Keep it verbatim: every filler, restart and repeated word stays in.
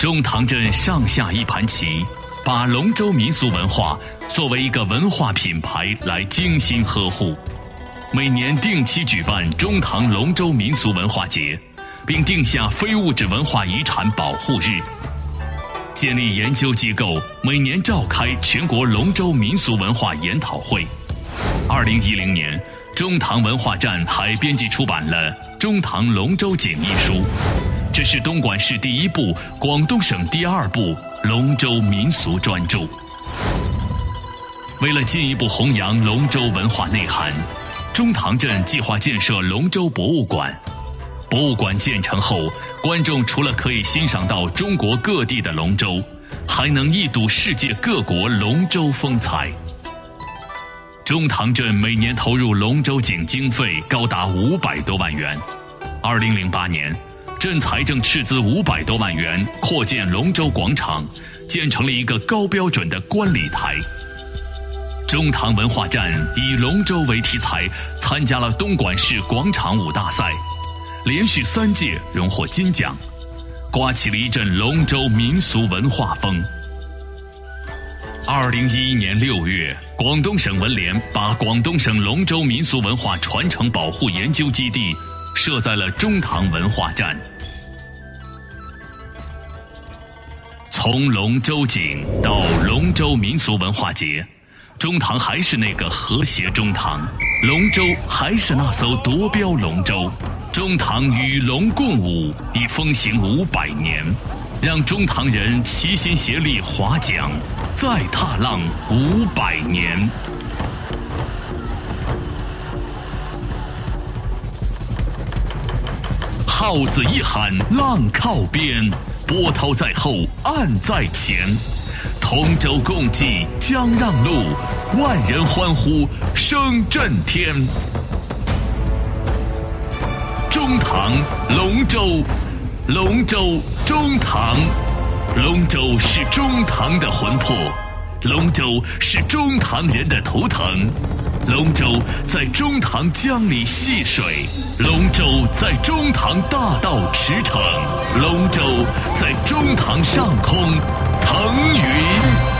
中堂镇上下一盘棋，把龙舟民俗文化作为一个文化品牌来精心呵护。每年定期举办中堂龙舟民俗文化节，并定下非物质文化遗产保护日。建立研究机构，每年召开全国龙舟民俗文化研讨会。二零一零年，中堂文化站还编辑出版了《中堂龙舟景》一书，这是东莞市第一部、广东省第二部龙舟民俗专著。为了进一步弘扬龙舟文化内涵，中堂镇计划建设龙舟博物馆。博物馆建成后，观众除了可以欣赏到中国各地的龙舟，还能一睹世界各国龙舟风采。中堂镇每年投入龙舟景经费高达五百多万元。二零零八年，镇财政斥资五百多万元扩建龙舟广场，建成了一个高标准的观礼台。中堂文化站以龙舟为题材，参加了东莞市广场舞大赛，连续三届荣获金奖，刮起了一阵龙舟民俗文化风。二零一一年六月，广东省文联把广东省龙舟民俗文化传承保护研究基地设在了中堂文化站。从龙舟景到龙舟民俗文化节，中堂还是那个和谐中堂，龙舟还是那艘夺标龙舟。中堂与龙共舞已风行五百年，让中堂人齐心协力划桨，再踏浪五百年。号子一喊，浪靠边，波涛在后，岸在前。同舟共济江让路，万人欢呼声震天。中堂龙舟，龙舟中堂，龙舟是中堂的魂魄，龙舟是中堂人的图腾，龙舟在中堂江里戏水，龙舟在中堂大道驰骋，龙舟在中堂上空腾云。